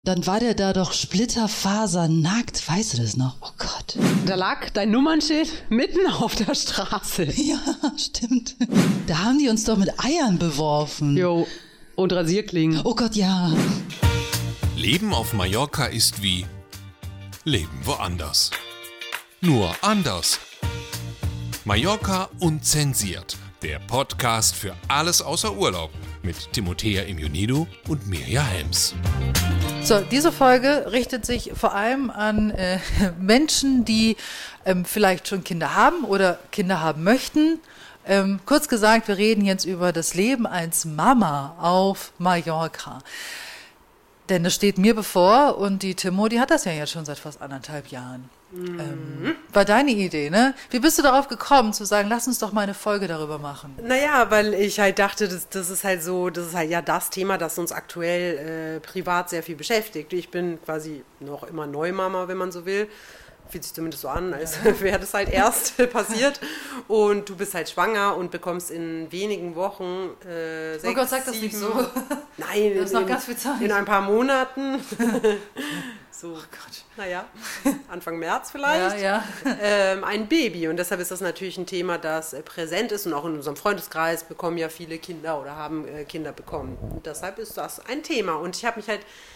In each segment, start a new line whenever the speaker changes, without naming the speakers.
Dann war der da doch splitterfasernackt, weißt du das noch? Oh Gott.
Da lag dein Nummernschild mitten auf der Straße.
Ja, stimmt. Da haben die uns doch mit Eiern beworfen.
Jo, und Rasierklingen.
Oh Gott, ja.
Leben auf Mallorca ist wie Leben woanders. Nur anders. Mallorca unzensiert. Der Podcast für alles außer Urlaub. Mit Timothea Immunido und Mirja Helms.
So, diese Folge richtet sich vor allem an Menschen, die vielleicht schon Kinder haben oder Kinder haben möchten. Kurz gesagt, wir reden jetzt über das Leben als Mama auf Mallorca. Denn das steht mir bevor und die Timo, die hat das ja jetzt schon seit fast 1,5 Jahren. War deine Idee, ne? Wie bist du darauf gekommen, zu sagen, lass uns doch mal eine Folge darüber machen?
Naja, weil ich halt dachte, das ist halt ja das Thema, das uns aktuell privat sehr viel beschäftigt. Ich bin quasi noch immer Neumama, wenn man so will. Fühlt sich zumindest so an, als wäre das halt erst passiert. Und du bist halt schwanger und bekommst in wenigen Wochen 6,
oh Gott, sag das nicht so.
Nein,
das ist noch ganz viel Zeit.
In ein paar Monaten. So,
oh Gott.
Naja, Anfang März vielleicht.
Ja.
Ein Baby. Und deshalb ist das natürlich ein Thema, das präsent ist. Und auch in unserem Freundeskreis bekommen ja viele Kinder oder haben Kinder bekommen. Und deshalb ist das ein Thema. Und ich habe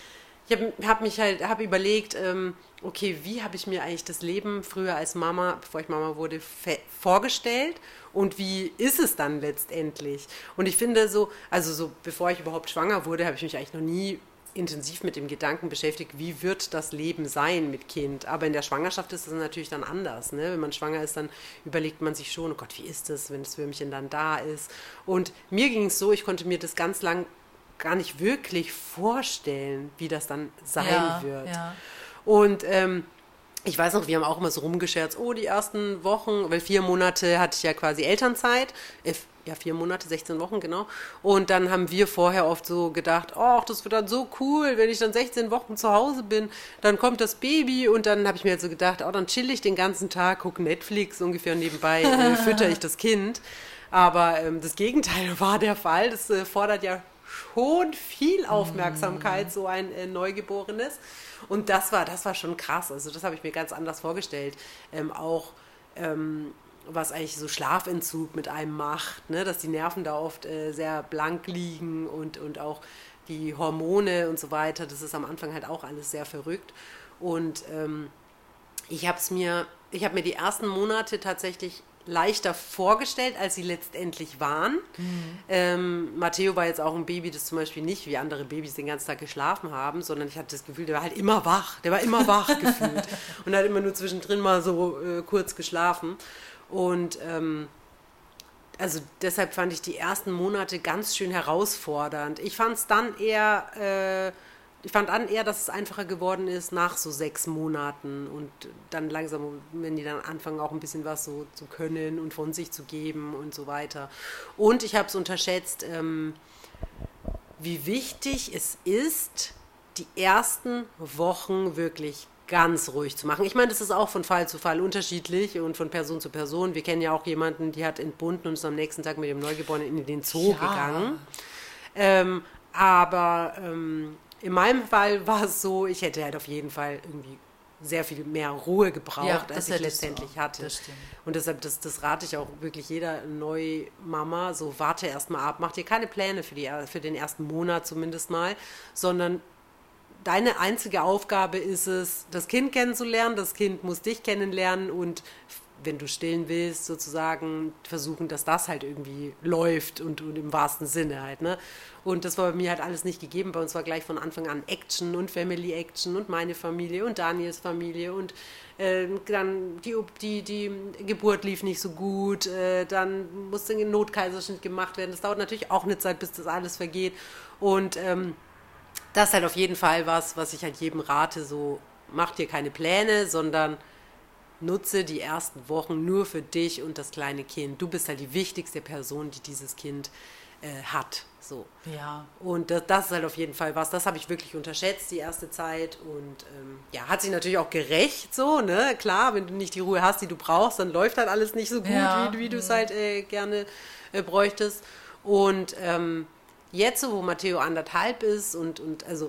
überlegt, okay, wie habe ich mir eigentlich das Leben früher als Mama, bevor ich Mama wurde, vorgestellt und wie ist es dann letztendlich? Und ich finde bevor ich überhaupt schwanger wurde, habe ich mich eigentlich noch nie intensiv mit dem Gedanken beschäftigt, wie wird das Leben sein mit Kind? Aber in der Schwangerschaft ist es natürlich dann anders. Ne? Wenn man schwanger ist, dann überlegt man sich schon, oh Gott, wie ist das, wenn das Würmchen dann da ist? Und mir ging es so, ich konnte mir das ganz lang gar nicht wirklich vorstellen, wie das dann sein wird. Ja. Und ich weiß noch, wir haben auch immer so rumgescherzt, die ersten Wochen, weil 4 Monate hatte ich ja quasi Elternzeit, 4 Monate, 16 Wochen, genau. Und dann haben wir vorher oft so gedacht, das wird dann so cool, wenn ich dann 16 Wochen zu Hause bin, dann kommt das Baby und dann habe ich mir halt so gedacht, dann chill ich den ganzen Tag, gucke Netflix ungefähr und nebenbei fütter ich das Kind. Aber das Gegenteil war der Fall, das fordert ja schon viel Aufmerksamkeit, so ein Neugeborenes. Und das war schon krass. Also das habe ich mir ganz anders vorgestellt. Was eigentlich so Schlafentzug mit einem macht, ne? Dass die Nerven da oft sehr blank liegen und auch die Hormone und so weiter. Das ist am Anfang halt auch alles sehr verrückt. Und ich habe mir die ersten Monate tatsächlich leichter vorgestellt, als sie letztendlich waren. Matteo war jetzt auch ein Baby, das zum Beispiel nicht wie andere Babys den ganzen Tag geschlafen haben, sondern ich hatte das Gefühl, der war halt immer wach. Der war immer wach gefühlt und hat immer nur zwischendrin mal so kurz geschlafen. Und also deshalb fand ich die ersten Monate ganz schön herausfordernd. Ich fand dann eher, dass es einfacher geworden ist nach so 6 Monaten und dann langsam, wenn die dann anfangen, auch ein bisschen was so zu können und von sich zu geben und so weiter. Und ich habe es unterschätzt, wie wichtig es ist, die ersten Wochen wirklich ganz ruhig zu machen. Ich meine, das ist auch von Fall zu Fall unterschiedlich und von Person zu Person. Wir kennen ja auch jemanden, die hat entbunden und ist am nächsten Tag mit dem Neugeborenen in den Zoo gegangen. In meinem Fall war es so, ich hätte halt auf jeden Fall irgendwie sehr viel mehr Ruhe gebraucht, als ich letztendlich hatte.
Das stimmt.
Und deshalb, das rate ich auch wirklich jeder Neumama, so warte erst mal ab, mach dir keine Pläne für den ersten Monat zumindest mal, sondern deine einzige Aufgabe ist es, das Kind kennenzulernen, das Kind muss dich kennenlernen und wenn du stillen willst, sozusagen versuchen, dass das halt irgendwie läuft und im wahrsten Sinne halt, ne? Und das war bei mir halt alles nicht gegeben. Bei uns war gleich von Anfang an Action und Family Action und meine Familie und Daniels Familie und dann die Geburt lief nicht so gut, dann musste ein Notkaiserschnitt gemacht werden. Das dauert natürlich auch eine Zeit, bis das alles vergeht. Und das ist halt auf jeden Fall was ich halt jedem rate, so mach dir keine Pläne, sondern nutze die ersten Wochen nur für dich und das kleine Kind. Du bist halt die wichtigste Person, die dieses Kind hat. So.
Ja.
Und das ist halt auf jeden Fall was, das habe ich wirklich unterschätzt, die erste Zeit. Und hat sich natürlich auch gerecht, so, ne? Klar, wenn du nicht die Ruhe hast, die du brauchst, dann läuft halt alles nicht so gut, wie du es halt gerne bräuchtest. Und jetzt, so, wo Matteo 1,5 ist und also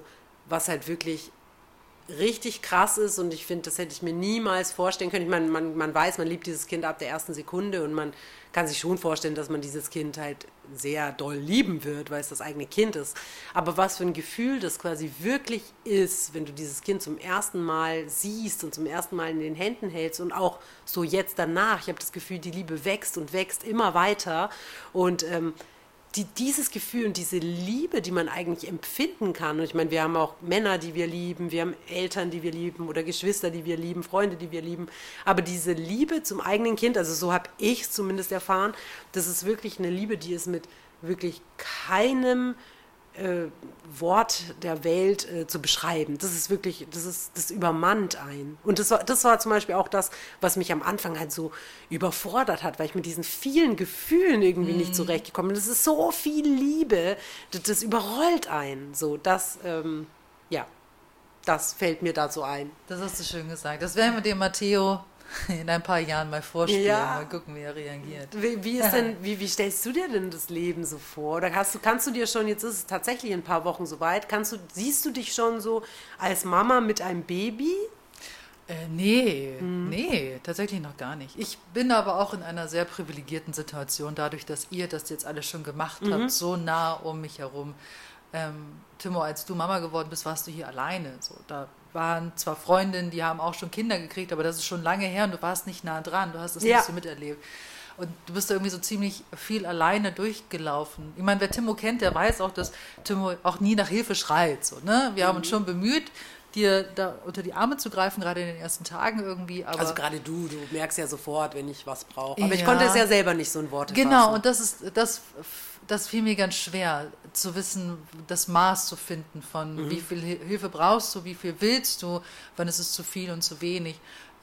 was halt wirklich richtig krass ist und ich finde, das hätte ich mir niemals vorstellen können. Ich meine, man weiß, man liebt dieses Kind ab der ersten Sekunde und man kann sich schon vorstellen, dass man dieses Kind halt sehr doll lieben wird, weil es das eigene Kind ist. Aber was für ein Gefühl das quasi wirklich ist, wenn du dieses Kind zum ersten Mal siehst und zum ersten Mal in den Händen hältst und auch so jetzt danach, ich habe das Gefühl, die Liebe wächst und wächst immer weiter und dieses Gefühl und diese Liebe, die man eigentlich empfinden kann, und ich meine, wir haben auch Männer, die wir lieben, wir haben Eltern, die wir lieben oder Geschwister, die wir lieben, Freunde, die wir lieben, aber diese Liebe zum eigenen Kind, also so habe ich es zumindest erfahren, das ist wirklich eine Liebe, die ist mit wirklich keinem Wort der Welt zu beschreiben. Das ist wirklich, das übermannt einen. Und das war zum Beispiel auch das, was mich am Anfang halt so überfordert hat, weil ich mit diesen vielen Gefühlen irgendwie nicht zurechtgekommen bin. Das ist so viel Liebe, das überrollt einen. So, das fällt mir da so ein.
Das hast du schön gesagt. Das werden wir dem Matteo in ein paar Jahren mal vorspielen. Ja. Mal gucken, wie er reagiert.
Wie stellst du dir denn das Leben so vor? Oder kannst du dir schon, jetzt ist es tatsächlich in ein paar Wochen soweit, siehst du dich schon so als Mama mit einem Baby?
Nee, tatsächlich noch gar nicht. Ich bin aber auch in einer sehr privilegierten Situation, dadurch, dass ihr das jetzt alles schon gemacht habt, so nah um mich herum. Timo, als du Mama geworden bist, warst du hier alleine. So, da waren zwar Freundinnen, die haben auch schon Kinder gekriegt, aber das ist schon lange her und du warst nicht nah dran, du hast das nicht so miterlebt. Und du bist da irgendwie so ziemlich viel alleine durchgelaufen. Ich meine, wer Timo kennt, der weiß auch, dass Timo auch nie nach Hilfe schreit. So, ne? Wir haben uns schon bemüht, dir da unter die Arme zu greifen, gerade in den ersten Tagen irgendwie. Aber
also gerade du merkst ja sofort, wenn ich was brauche. Aber ich konnte es ja selber nicht so in Worte fassen.
Genau, und das fiel mir ganz schwer, zu wissen, das Maß zu finden von wie viel Hilfe brauchst du, wie viel willst du, wann ist es zu viel und zu wenig.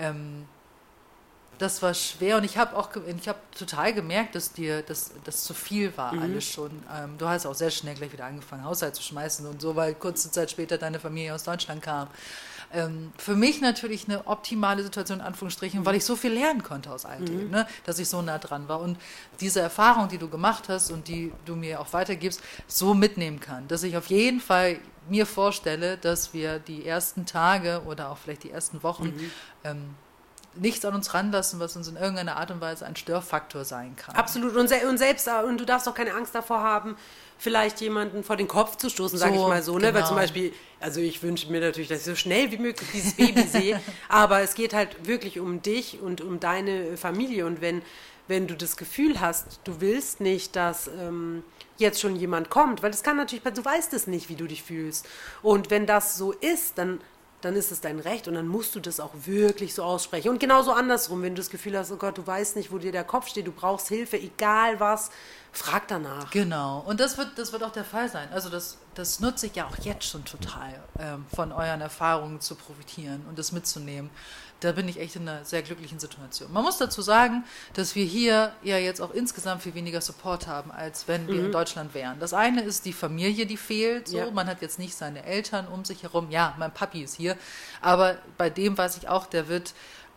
Das war schwer und ich habe total gemerkt, dass dir das zu viel war, alles schon. Du hast auch sehr schnell gleich wieder angefangen, Haushalt zu schmeißen und so, weil kurze Zeit später deine Familie aus Deutschland kam. Für mich natürlich eine optimale Situation, in Anführungsstrichen, weil ich so viel lernen konnte aus all dem, ne? Dass ich so nah dran war. Und diese Erfahrung, die du gemacht hast und die du mir auch weitergibst, so mitnehmen kann. Dass ich auf jeden Fall mir vorstelle, dass wir die ersten Tage oder auch vielleicht die ersten Wochen nichts an uns ranlassen, was uns in irgendeiner Art und Weise ein Störfaktor sein kann.
Absolut. Und du darfst auch keine Angst davor haben, vielleicht jemanden vor den Kopf zu stoßen, sage ich mal so. Ne? Weil zum Beispiel, also ich wünsche mir natürlich, dass ich so schnell wie möglich dieses Baby sehe, aber es geht halt wirklich um dich und um deine Familie. Und wenn du das Gefühl hast, du willst nicht, dass jetzt schon jemand kommt, weil das kann natürlich, du weißt es nicht, wie du dich fühlst. Und wenn das so ist, dann ist es dein Recht und dann musst du das auch wirklich so aussprechen. Und genauso andersrum, wenn du das Gefühl hast, oh Gott, du weißt nicht, wo dir der Kopf steht, du brauchst Hilfe, egal was, frag danach.
Genau, und das wird auch der Fall sein. Also das nutze ich ja auch jetzt schon total, von euren Erfahrungen zu profitieren und das mitzunehmen. Da bin ich echt in einer sehr glücklichen Situation. Man muss dazu sagen, dass wir hier ja jetzt auch insgesamt viel weniger Support haben, als wenn wir in Deutschland wären. Das eine ist die Familie, die fehlt. So. Ja. Man hat jetzt nicht seine Eltern um sich herum. Ja, mein Papi ist hier. Aber bei dem weiß ich auch, der wird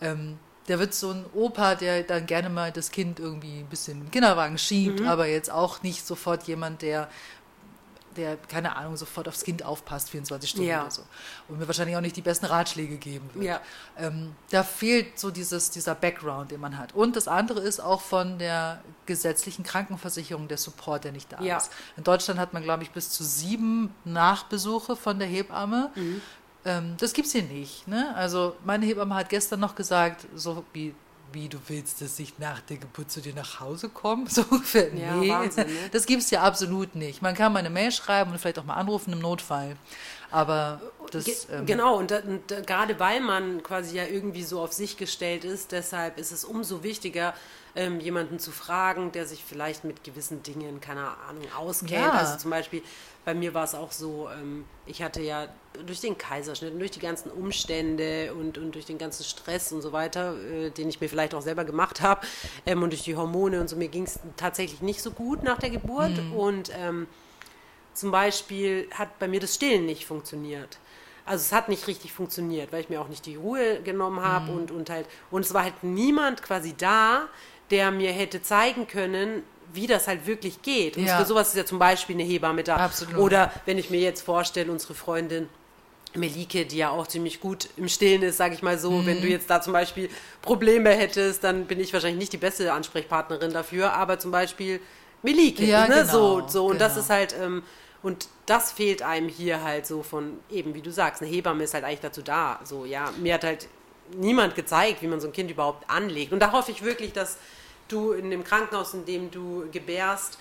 so ein Opa, der dann gerne mal das Kind irgendwie ein bisschen in den Kinderwagen schiebt, aber jetzt auch nicht sofort jemand, der, keine Ahnung, sofort aufs Kind aufpasst, 24 Stunden oder so. Und mir wahrscheinlich auch nicht die besten Ratschläge geben wird. Ja. Da fehlt so dieser Background, den man hat. Und das andere ist auch von der gesetzlichen Krankenversicherung der Support, der nicht da ist. In Deutschland hat man, glaube ich, bis zu 7 Nachbesuche von der Hebamme. Das gibt's hier nicht. Ne? Also meine Hebamme hat gestern noch gesagt, so wie du willst, dass ich nach der Geburt zu dir nach Hause komme? So ungefähr. Nee, Wahnsinn, ne? Das gibt es ja absolut nicht. Man kann mal eine Mail schreiben und vielleicht auch mal anrufen im Notfall. Aber das...
Genau, und gerade weil man quasi ja irgendwie so auf sich gestellt ist, deshalb ist es umso wichtiger, jemanden zu fragen, der sich vielleicht mit gewissen Dingen, keine Ahnung, auskennt. Ja. Also zum Beispiel, bei mir war es auch so, ich hatte ja durch den Kaiserschnitt und durch die ganzen Umstände und durch den ganzen Stress und so weiter, den ich mir vielleicht auch selber gemacht habe, und durch die Hormone und so, mir ging es tatsächlich nicht so gut nach der Geburt. Und zum Beispiel hat bei mir das Stillen nicht funktioniert. Also es hat nicht richtig funktioniert, weil ich mir auch nicht die Ruhe genommen habe und es war halt niemand quasi da, der mir hätte zeigen können, wie das halt wirklich geht. Und für sowas ist ja zum Beispiel eine Hebamme da.
Absolut.
Oder wenn ich mir jetzt vorstelle, unsere Freundin Melike, die ja auch ziemlich gut im Stillen ist, sage ich mal so. Wenn du jetzt da zum Beispiel Probleme hättest, dann bin ich wahrscheinlich nicht die beste Ansprechpartnerin dafür, aber zum Beispiel Melike,
Ja,
ne?
genau,
So. Und das
genau.
ist halt, und das fehlt einem hier halt so von, eben wie du sagst, eine Hebamme ist halt eigentlich dazu da. So, ja, mir hat halt niemand gezeigt, wie man so ein Kind überhaupt anlegt. Und da hoffe ich wirklich, dass du in dem Krankenhaus, in dem du gebärst,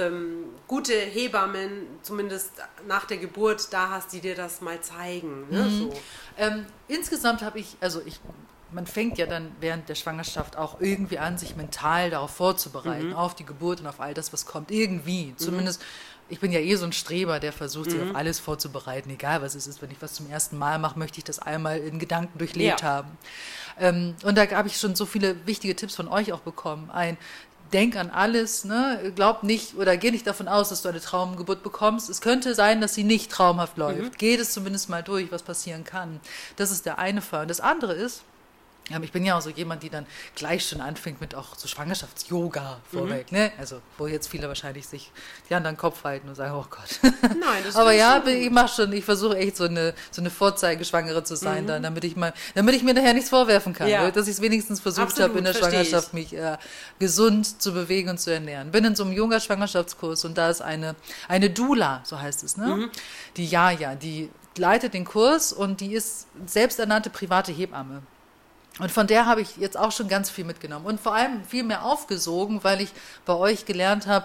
gute Hebammen, zumindest nach der Geburt, da hast, die dir das mal zeigen. Ne? So.
Insgesamt habe ich, man fängt ja dann während der Schwangerschaft auch irgendwie an, sich mental darauf vorzubereiten, auf die Geburt und auf all das, was kommt. Irgendwie. Zumindest, ich bin ja so ein Streber, der versucht, sich auf alles vorzubereiten, egal was es ist. Wenn ich was zum ersten Mal mache, möchte ich das einmal in Gedanken durchlebt haben. Und da habe ich schon so viele wichtige Tipps von euch auch bekommen. Denk an alles, ne? Glaub nicht oder geh nicht davon aus, dass du eine Traumgeburt bekommst. Es könnte sein, dass sie nicht traumhaft läuft. Geh das zumindest mal durch, was passieren kann. Das ist der eine Fall. Und das andere ist, ich bin ja auch so jemand, die dann gleich schon anfängt mit auch so Schwangerschafts-Yoga vorweg, ne? Also, wo jetzt viele wahrscheinlich sich die anderen Kopf halten und sagen, oh Gott.
Nein, das
Aber
ist
ja,
schon
ich versuche echt so eine Vorzeigeschwangere zu sein, dann, damit ich mir nachher nichts vorwerfen kann.
Ja.
Dass ich es wenigstens versucht
Absolut,
habe, in der
verstehe
Schwangerschaft mich gesund zu bewegen und zu ernähren. Bin in so einem Yoga-Schwangerschaftskurs und da ist eine Doula, so heißt es, ne? Die Jaja, die leitet den Kurs und die ist selbsternannte private Hebamme. Und von der habe ich jetzt auch schon ganz viel mitgenommen und vor allem viel mehr aufgesogen, weil ich bei euch gelernt habe,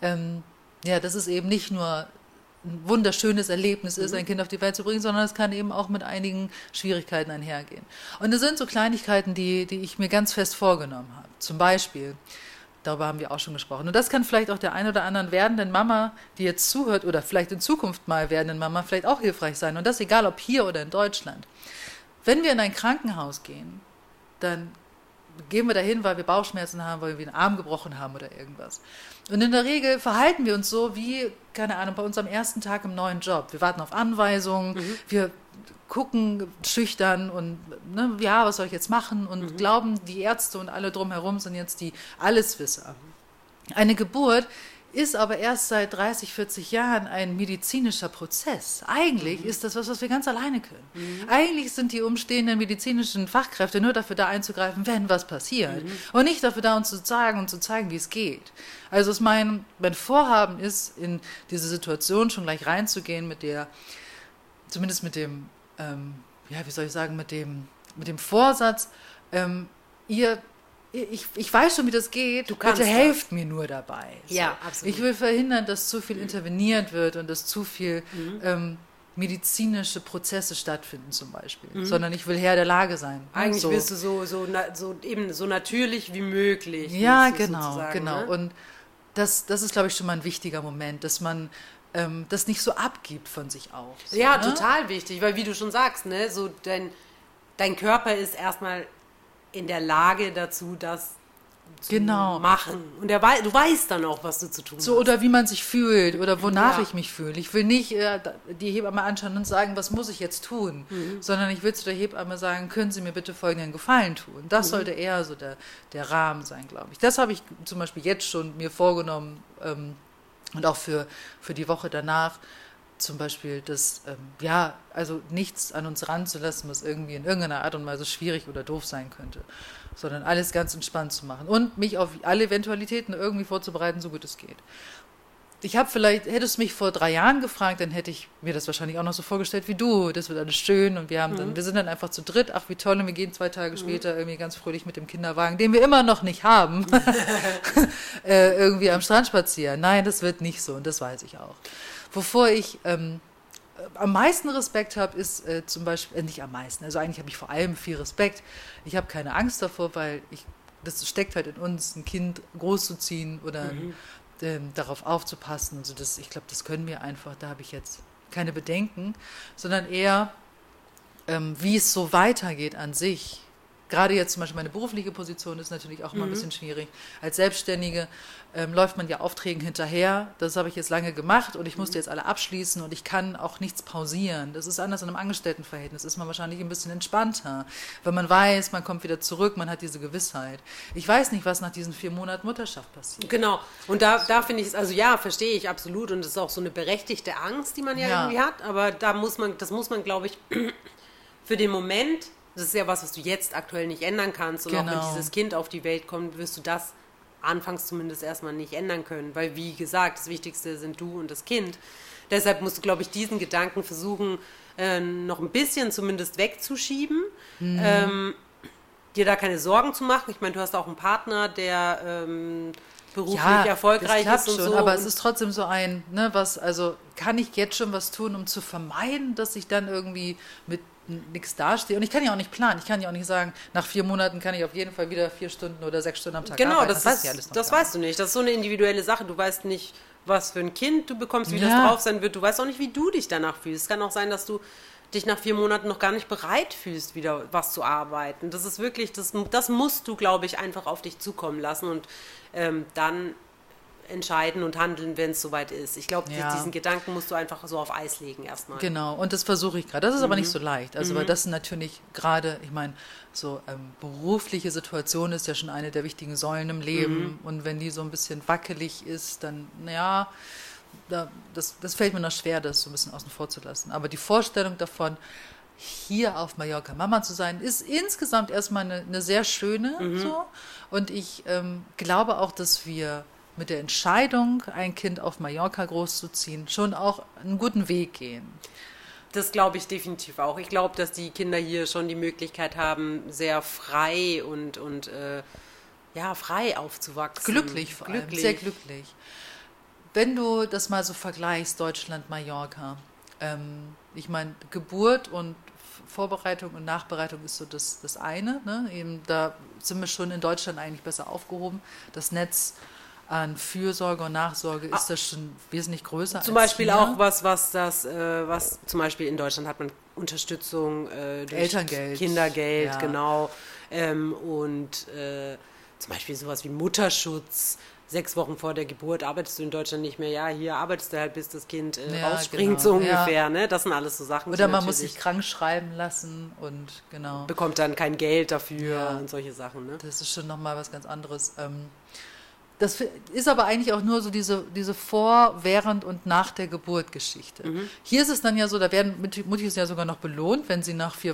dass es eben nicht nur ein wunderschönes Erlebnis ist, ein Kind auf die Welt zu bringen, sondern es kann eben auch mit einigen Schwierigkeiten einhergehen. Und das sind so Kleinigkeiten, die ich mir ganz fest vorgenommen habe. Zum Beispiel, darüber haben wir auch schon gesprochen. Und das kann vielleicht auch der ein oder anderen werdenden Mama, die jetzt zuhört, oder vielleicht in Zukunft mal werdenden Mama, vielleicht auch hilfreich sein. Und das egal, ob hier oder in Deutschland. Wenn wir in ein Krankenhaus gehen, dann gehen wir dahin, weil wir Bauchschmerzen haben, weil wir einen Arm gebrochen haben oder irgendwas. Und in der Regel verhalten wir uns so wie, keine Ahnung, bei uns am ersten Tag im neuen Job. Wir warten auf Anweisungen, wir gucken schüchtern und was soll ich jetzt machen? Und glauben, die Ärzte und alle drumherum sind jetzt die Alleswisser. Eine Geburt ist aber erst seit 30, 40 Jahren ein medizinischer Prozess. Eigentlich ist das was wir ganz alleine können. Eigentlich sind die umstehenden medizinischen Fachkräfte nur dafür da einzugreifen, wenn was passiert. Und nicht dafür da, uns zu sagen und zu zeigen, wie es geht. Also mein Vorhaben ist, in diese Situation schon gleich reinzugehen zumindest mit dem, mit dem Vorsatz, ich weiß schon, wie das geht,
Du kannst
bitte
das.
helft mir nur dabei. So.
Ja, absolut.
Ich will verhindern, dass zu viel interveniert wird und dass zu viel medizinische Prozesse stattfinden zum Beispiel, sondern ich will Herr der Lage sein.
Eigentlich
so.
willst du eben so natürlich wie möglich.
Ja,
willst du
genau.
sozusagen, Ne?
Und das ist, glaube ich, schon mal ein wichtiger Moment, dass man das nicht so abgibt von sich auch. So,
Ja,
ne?
total wichtig, weil wie du schon sagst, ne, so dein Körper ist erstmal in der Lage dazu, das zu machen. Und du weißt dann auch, was du zu tun
So,
hast.
oder wie man sich fühlt oder wonach
Ja.
ich mich fühle. Ich will nicht die Hebamme anschauen und sagen, was muss ich jetzt tun, sondern ich will zu der Hebamme sagen, können Sie mir bitte folgenden Gefallen tun. Das sollte eher so der Rahmen sein, glaube ich. Das habe ich zum Beispiel jetzt schon mir vorgenommen und auch für die Woche danach zum Beispiel also nichts an uns ranzulassen, was irgendwie in irgendeiner Art und Weise schwierig oder doof sein könnte, sondern alles ganz entspannt zu machen und mich auf alle Eventualitäten irgendwie vorzubereiten, so gut es geht. Hättest du mich vor 3 Jahren gefragt, dann hätte ich mir das wahrscheinlich auch noch so vorgestellt wie du. Das wird alles schön und wir sind dann einfach zu dritt. Ach, wie toll, und wir gehen 2 Tage später irgendwie ganz fröhlich mit dem Kinderwagen, den wir immer noch nicht haben, irgendwie am Strand spazieren. Nein, das wird nicht so und das weiß ich auch. Wovor ich am meisten Respekt habe, ist zum Beispiel, nicht am meisten, also eigentlich habe ich vor allem viel Respekt. Ich habe keine Angst davor, weil das steckt halt in uns, ein Kind großzuziehen oder darauf aufzupassen. Also ich glaube, das können wir einfach, da habe ich jetzt keine Bedenken, sondern eher, wie es so weitergeht an sich. gerade jetzt zum Beispiel meine berufliche Position ist natürlich auch immer ein bisschen schwierig. Als Selbstständige läuft man ja Aufträgen hinterher. Das habe ich jetzt lange gemacht und ich musste jetzt alle abschließen und ich kann auch nichts pausieren. Das ist anders in einem Angestelltenverhältnis. Ist man wahrscheinlich ein bisschen entspannter, weil man weiß, man kommt wieder zurück, man hat diese Gewissheit. Ich weiß nicht, was nach diesen 4 Monaten Mutterschaft passiert.
Genau. Und da finde ich es, also ja, verstehe ich absolut. Und das ist auch so eine berechtigte Angst, die man ja irgendwie hat. Aber das muss man, glaube ich, für den Moment, das ist ja was du jetzt aktuell nicht ändern kannst. Und auch wenn dieses Kind auf die Welt kommt, wirst du das anfangs zumindest erstmal nicht ändern können. Weil, wie gesagt, das Wichtigste sind du und das Kind. Deshalb musst du, glaube ich, diesen Gedanken versuchen, noch ein bisschen zumindest wegzuschieben. Dir da keine Sorgen zu machen. Ich meine, du hast auch einen Partner, der beruflich erfolgreich ist und
schon,
so.
Aber es ist trotzdem so ein, ne, also kann ich jetzt schon was tun, um zu vermeiden, dass ich dann irgendwie mit nichts dastehe. Und ich kann ja auch nicht planen. Ich kann ja auch nicht sagen, nach 4 Monaten kann ich auf jeden Fall wieder 4 Stunden oder 6 Stunden am Tag arbeiten.
Genau, das weißt du nicht. Das ist so eine individuelle Sache. Du weißt nicht, was für ein Kind du bekommst, wie das drauf sein wird. Du weißt auch nicht, wie du dich danach fühlst. Es kann auch sein, dass du dich nach 4 Monaten noch gar nicht bereit fühlst, wieder was zu arbeiten. Das ist wirklich, das musst du, glaube ich, einfach auf dich zukommen lassen und dann entscheiden und handeln, wenn es soweit ist. Ich glaube, diesen Gedanken musst du einfach so auf Eis legen erstmal.
Genau, und das versuche ich gerade. Das ist aber nicht so leicht. Also, weil das natürlich gerade, ich meine, so berufliche Situation ist ja schon eine der wichtigen Säulen im Leben. Und wenn die so ein bisschen wackelig ist, dann, das fällt mir noch schwer, das so ein bisschen außen vor zu lassen. Aber die Vorstellung davon, hier auf Mallorca Mama zu sein, ist insgesamt erstmal eine sehr schöne. So. Und ich glaube auch, dass wir mit der Entscheidung, ein Kind auf Mallorca großzuziehen, schon auch einen guten Weg gehen.
Das glaube ich definitiv auch. Ich glaube, dass die Kinder hier schon die Möglichkeit haben, sehr frei und frei aufzuwachsen.
Glücklich vor allem, sehr glücklich. Wenn du das mal so vergleichst, Deutschland, Mallorca, ich meine, Geburt und Vorbereitung und Nachbereitung ist so das eine. Ne? Eben, da sind wir schon in Deutschland eigentlich besser aufgehoben. Das Netz an Fürsorge und Nachsorge ist das schon wesentlich größer.
Zum Beispiel hier. Auch was zum Beispiel in Deutschland hat man Unterstützung durch
Elterngeld,
Kindergeld, genau. Und zum Beispiel sowas wie Mutterschutz. 6 Wochen vor der Geburt arbeitest du in Deutschland nicht mehr. Ja, hier arbeitest du halt, bis das Kind rausspringt, so ungefähr. Ne? Das sind alles so Sachen.
Oder man muss sich krank schreiben lassen und
bekommt dann kein Geld dafür und solche Sachen. Ne?
Das ist schon nochmal was ganz anderes. Das ist aber eigentlich auch nur so diese Vor-, Während- und Nach der Geburt Geschichte. Hier ist es dann ja so, da werden Muttis ja sogar noch belohnt, wenn sie nach 4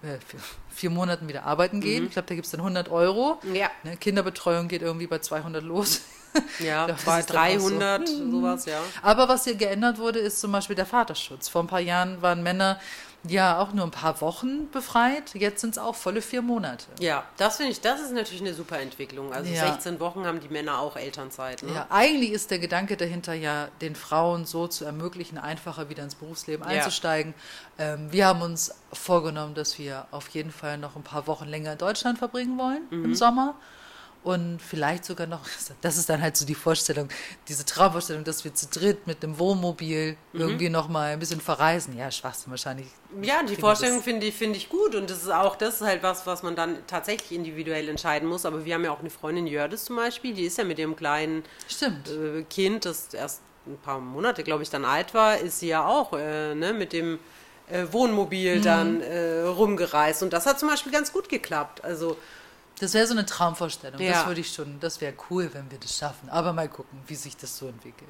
Monaten wieder arbeiten gehen. Ich glaube, da gibt es dann 100 €.
Ja.
Ne, Kinderbetreuung geht irgendwie bei 200 los.
Ja, bei 300, sowas, ja.
Aber was hier geändert wurde, ist zum Beispiel der Vaterschutz. Vor ein paar Jahren waren Männer ja auch nur ein paar Wochen befreit. Jetzt sind es auch volle 4 Monate.
Ja, das ist natürlich eine super Entwicklung. Also 16 Wochen haben die Männer auch Elternzeit. Ne?
Ja, eigentlich ist der Gedanke dahinter ja, den Frauen so zu ermöglichen, einfacher wieder ins Berufsleben einzusteigen. Wir haben uns vorgenommen, dass wir auf jeden Fall noch ein paar Wochen länger in Deutschland verbringen wollen im Sommer. Und vielleicht sogar noch, das ist dann halt so die Vorstellung, diese Traumvorstellung, dass wir zu dritt mit einem Wohnmobil irgendwie noch mal ein bisschen verreisen. Ja, Schwachsinn wahrscheinlich.
Ja, die Vorstellung finde ich gut. Und das ist halt was man dann tatsächlich individuell entscheiden muss. Aber wir haben ja auch eine Freundin, Jördis zum Beispiel, die ist ja mit ihrem kleinen Kind, das erst ein paar Monate, glaube ich, dann alt war, ist sie ja auch mit dem Wohnmobil dann rumgereist. Und das hat zum Beispiel ganz gut geklappt. Also
das wäre so eine Traumvorstellung. Ja. Das wäre cool, wenn wir das schaffen. Aber mal gucken, wie sich das so entwickelt.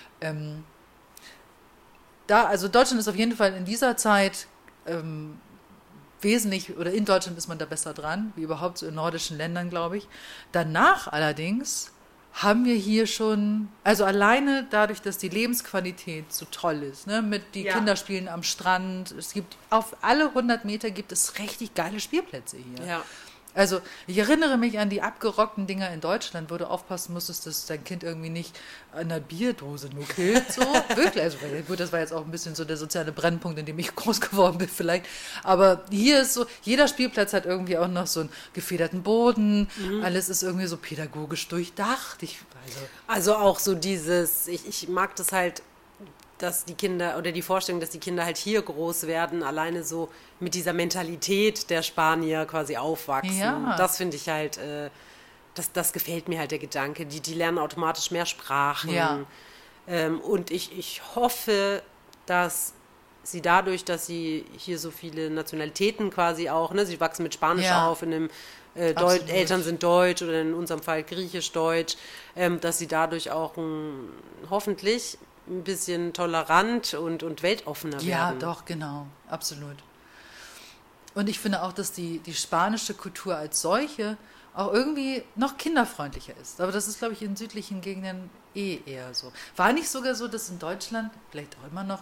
Also Deutschland ist auf jeden Fall in dieser Zeit wesentlich, oder in Deutschland ist man da besser dran, wie überhaupt so in nordischen Ländern, glaube ich. Danach allerdings haben wir hier schon, also alleine dadurch, dass die Lebensqualität so toll ist, ne, mit die Kinder spielen am Strand, es gibt auf alle 100 Meter gibt es richtig geile Spielplätze hier. Ja. Also ich erinnere mich an die abgerockten Dinger in Deutschland, wo du aufpassen musstest, dass dein Kind irgendwie nicht an einer Bierdose nuckelt. So. Wirklich, also gut, das war jetzt auch ein bisschen so der soziale Brennpunkt, in dem ich groß geworden bin vielleicht. Aber hier ist so, jeder Spielplatz hat irgendwie auch noch so einen gefederten Boden. Alles ist irgendwie so pädagogisch durchdacht. Also auch so dieses, ich mag das halt,
dass die Kinder oder die Vorstellung, dass die Kinder halt hier groß werden, alleine so mit dieser Mentalität der Spanier quasi aufwachsen.
Ja.
Das finde ich halt, das gefällt mir halt, der Gedanke. Die lernen automatisch mehr Sprachen.
Ja.
Und ich hoffe, dass sie dadurch, dass sie hier so viele Nationalitäten quasi auch, ne, sie wachsen mit Spanisch auf, in einem Eltern sind Deutsch oder in unserem Fall Griechisch-Deutsch, dass sie dadurch auch hoffentlich ein bisschen tolerant und weltoffener werden.
Ja, doch, genau, absolut. Und ich finde auch, dass die spanische Kultur als solche auch irgendwie noch kinderfreundlicher ist. Aber das ist, glaube ich, in südlichen Gegenden eher so. War nicht sogar so, dass in Deutschland, vielleicht auch immer noch,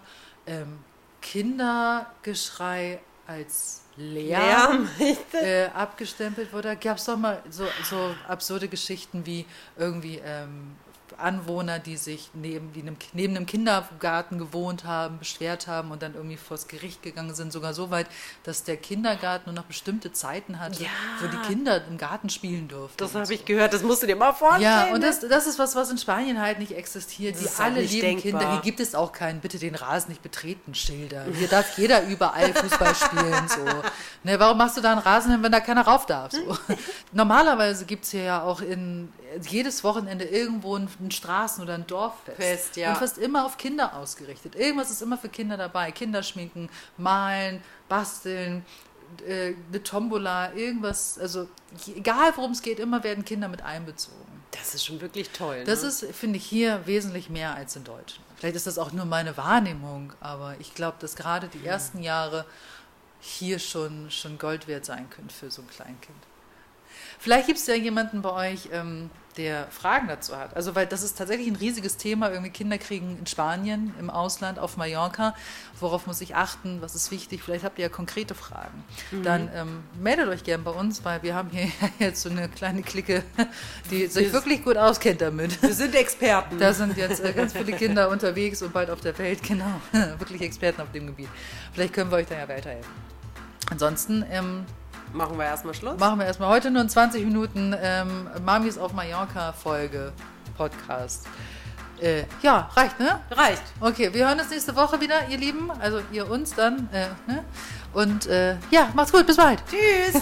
Kindergeschrei als Lärm abgestempelt wurde? Gab es doch mal so absurde Geschichten wie irgendwie Anwohner, die sich neben einem Kindergarten gewohnt haben, beschwert haben und dann irgendwie vors Gericht gegangen sind, sogar so weit, dass der Kindergarten nur noch bestimmte Zeiten hatte, wo die Kinder im Garten spielen durften.
Das habe ich gehört, das musst du dir mal vorstellen.
Ja, und das ist was in Spanien halt nicht existiert. Die alle lieben
denkbar.
Kinder. Hier gibt es auch kein bitte den Rasen nicht betreten Schilder. Hier darf jeder überall Fußball spielen. So. Ne, warum machst du da einen Rasen hin, wenn da keiner rauf darf? So. Normalerweise gibt es hier ja auch jedes Wochenende irgendwo ein Straßen- oder ein Dorffest. Und fast immer auf Kinder ausgerichtet. Irgendwas ist immer für Kinder dabei. Kinderschminken, malen, basteln, eine Tombola, irgendwas. Also egal worum es geht, immer werden Kinder mit einbezogen.
Das ist schon wirklich toll. Ne?
Das ist, finde ich, hier wesentlich mehr als in Deutschland. Vielleicht ist das auch nur meine Wahrnehmung, aber ich glaube, dass gerade die ersten Jahre hier schon Gold wert sein können für so ein Kleinkind. Vielleicht gibt es ja jemanden bei euch, der Fragen dazu hat. Also, weil das ist tatsächlich ein riesiges Thema, irgendwie Kinderkriegen in Spanien, im Ausland, auf Mallorca. Worauf muss ich achten? Was ist wichtig? Vielleicht habt ihr ja konkrete Fragen. Dann meldet euch gern bei uns, weil wir haben hier jetzt so eine kleine Clique, die sich wirklich gut auskennt damit.
Wir sind Experten.
Da sind jetzt ganz viele Kinder unterwegs und bald auf der Welt, genau. Wirklich Experten auf dem Gebiet. Vielleicht können wir euch da ja weiterhelfen. Ansonsten
machen wir erstmal Schluss.
Machen wir erstmal. Heute nur in 20 Minuten Mamis auf Mallorca-Folge, Podcast. Ja, reicht, ne?
Reicht.
Okay, wir hören uns nächste Woche wieder, ihr Lieben. Also ihr uns dann. Ne? Und ja, macht's gut, bis bald.
Tschüss.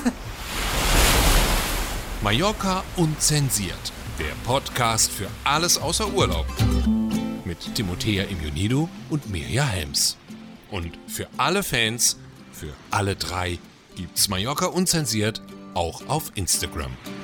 Mallorca unzensiert. Der Podcast für alles außer Urlaub. Mit Timothea Immunido und Mirja Helms. Und für alle Fans, für alle drei, gibt's Mallorca unzensiert auch auf Instagram.